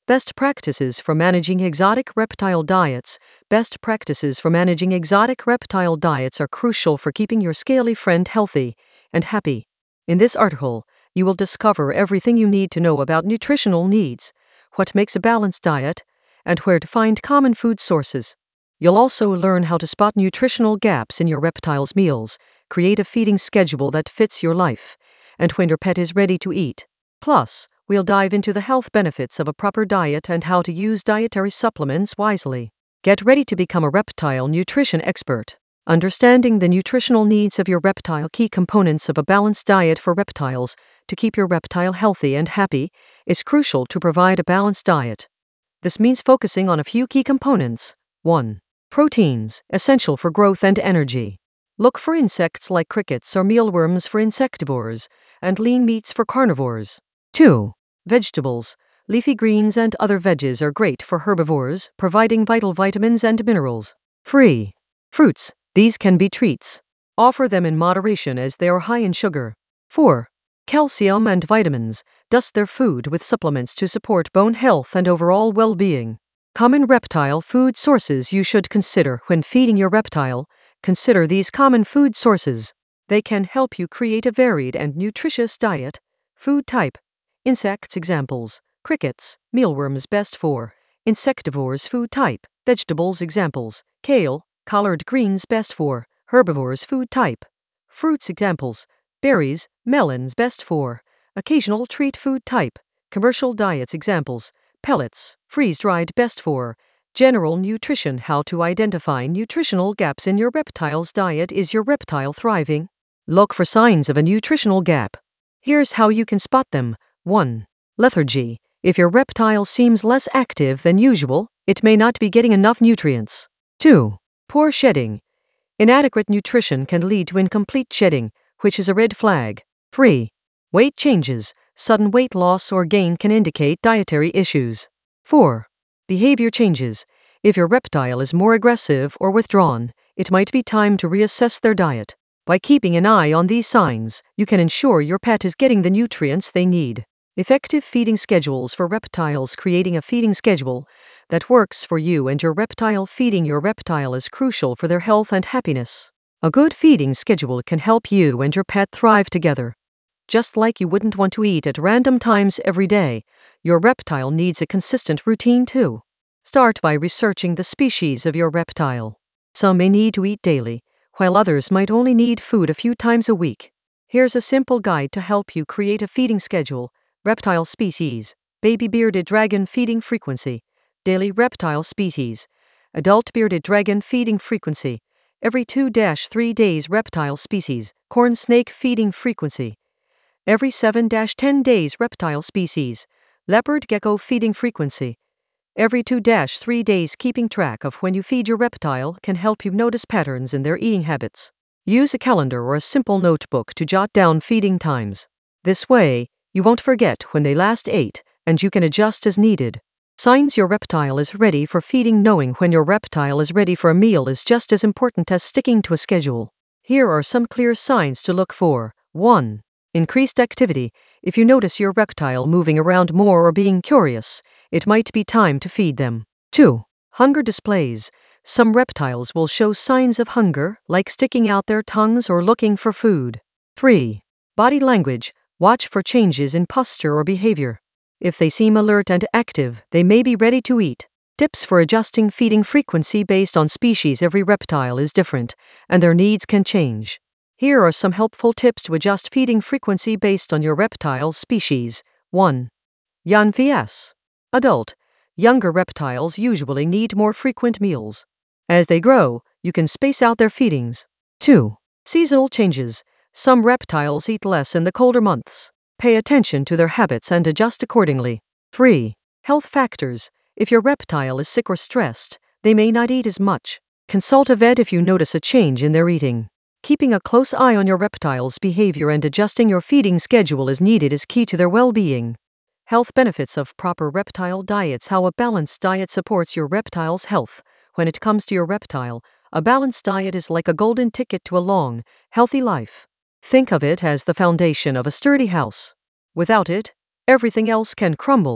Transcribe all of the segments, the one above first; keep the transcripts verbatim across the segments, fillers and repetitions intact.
Best practices for managing exotic reptile diets. Best practices for managing exotic reptile diets are crucial for keeping your scaly friend healthy and happy. In this article, you will discover everything you need to know about nutritional needs, what makes a balanced diet, and where to find common food sources. You'll also learn how to spot nutritional gaps in your reptile's meals, create a feeding schedule that fits your life, and when your pet is ready to eat. Plus, we'll dive into the health benefits of a proper diet and how to use dietary supplements wisely. Get ready to become a reptile nutrition expert. Understanding the nutritional needs of your reptile. Key components of a balanced diet for reptiles. To keep your reptile healthy and happy, it's crucial to provide a balanced diet. This means focusing on a few key components. one. Proteins, essential for growth and energy. Look for insects like crickets or mealworms for insectivores, and lean meats for carnivores. two. Vegetables. Leafy greens and other veggies are great for herbivores, providing vital vitamins and minerals. three. Fruits. These can be treats. Offer them in moderation as they are high in sugar. four. Calcium and vitamins. Dust their food with supplements to support bone health and overall well-being. Common reptile food sources you should consider when feeding your reptile. Consider these common food sources. They can help you create a varied and nutritious diet. Food type. Insects examples. Crickets, mealworms best for insectivores. Food type. Vegetables examples. Kale, collard greens best for herbivores. Food type. Fruits examples. Berries, melons best for occasional treat. Food type. Commercial diets examples. Pellets, freeze-dried best for general nutrition. How to identify nutritional gaps in your reptile's diet. Is your reptile thriving? Look for signs of a nutritional gap. Here's how you can spot them. one. Lethargy. If your reptile seems less active than usual, it may not be getting enough nutrients. two. Poor shedding. Inadequate nutrition can lead to incomplete shedding, which is a red flag. three. Weight changes. Sudden weight loss or gain can indicate dietary issues. four. Behavior changes. If your reptile is more aggressive or withdrawn, it might be time to reassess their diet. By keeping an eye on these signs, you can ensure your pet is getting the nutrients they need. Effective feeding schedules for reptiles. Creating a feeding schedule that works for you and your reptile. Feeding your reptile is crucial for their health and happiness. A good feeding schedule can help you and your pet thrive together. Just like you wouldn't want to eat at random times every day, your reptile needs a consistent routine too. Start by researching the species of your reptile. Some may need to eat daily, while others might only need food a few times a week. Here's a simple guide to help you create a feeding schedule. Reptile species. Baby bearded dragon feeding frequency. Daily reptile species. Adult bearded dragon feeding frequency. Every two to three days. Reptile species. Corn snake feeding frequency. Every seven to ten days. Reptile species. Leopard gecko feeding frequency. Every two to three days. Keeping track of when you feed your reptile can help you notice patterns in their eating habits. Use a calendar or a simple notebook to jot down feeding times. This way, you won't forget when they last ate, and you can adjust as needed. Signs your reptile is ready for feeding. Knowing when your reptile is ready for a meal is just as important as sticking to a schedule. Here are some clear signs to look for. one. Increased activity. If you notice your reptile moving around more or being curious, it might be time to feed them. two. Hunger displays. Some reptiles will show signs of hunger, like sticking out their tongues or looking for food. three. Body language. Watch for changes in posture or behavior. If they seem alert and active, they may be ready to eat. Tips for adjusting feeding frequency based on species. Every reptile is different, and their needs can change. Here are some helpful tips to adjust feeding frequency based on your reptile's species. one. Young vs. Adult. Younger reptiles usually need more frequent meals. As they grow, you can space out their feedings. two. Seasonal changes. Some reptiles eat less in the colder months. Pay attention to their habits and adjust accordingly. three. Health factors. If your reptile is sick or stressed, they may not eat as much. Consult a vet if you notice a change in their eating. Keeping a close eye on your reptile's behavior and adjusting your feeding schedule as needed is key to their well-being. Health benefits of proper reptile diets. How a balanced diet supports your reptile's health. When it comes to your reptile, a balanced diet is like a golden ticket to a long, healthy life. Think of it as the foundation of a sturdy house. Without it, everything else can crumble.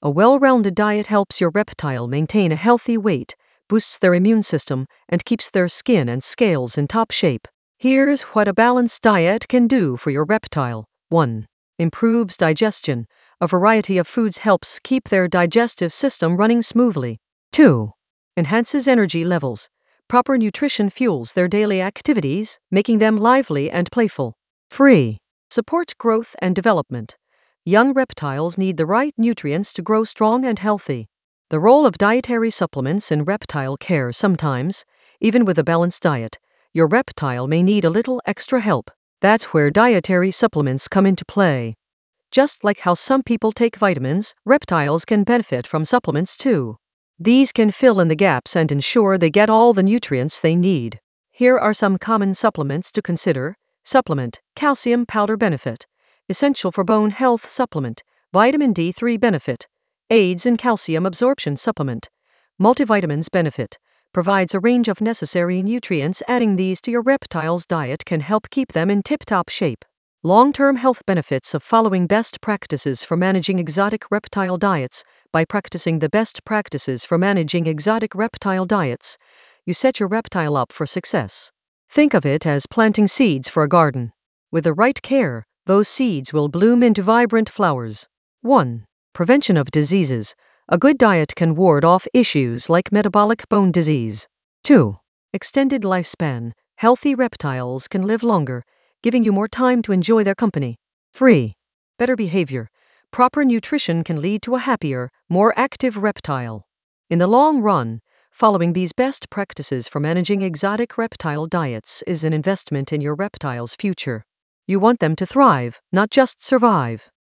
A well-rounded diet helps your reptile maintain a healthy weight, boosts their immune system, and keeps their skin and scales in top shape. Here's what a balanced diet can do for your reptile. one. Improves digestion. A variety of foods helps keep their digestive system running smoothly. two. Enhances energy levels. Proper nutrition fuels their daily activities, making them lively and playful. three. Support growth and development. Young reptiles need the right nutrients to grow strong and healthy. The role of dietary supplements in reptile care. Sometimes, even with a balanced diet, your reptile may need a little extra help. That's where dietary supplements come into play. Just like how some people take vitamins, reptiles can benefit from supplements too. These can fill in the gaps and ensure they get all the nutrients they need. Here are some common supplements to consider. Supplement: calcium powder benefit. Essential for bone health supplement. Vitamin D three benefit. Aids in calcium absorption supplement. Multivitamins benefit. Provides a range of necessary nutrients. Adding these to your reptile's diet can help keep them in tip-top shape. Long-term health benefits of following best practices for managing exotic reptile diets. By practicing the best practices for managing exotic reptile diets, you set your reptile up for success. Think of it as planting seeds for a garden. With the right care, those seeds will bloom into vibrant flowers. one. Prevention of diseases. A good diet can ward off issues like metabolic bone disease. two. Extended lifespan. Healthy reptiles can live longer, giving you more time to enjoy their company. three. Better behavior. Proper nutrition can lead to a happier, more active reptile. In the long run, following these best practices for managing exotic reptile diets is an investment in your reptile's future. You want them to thrive, not just survive.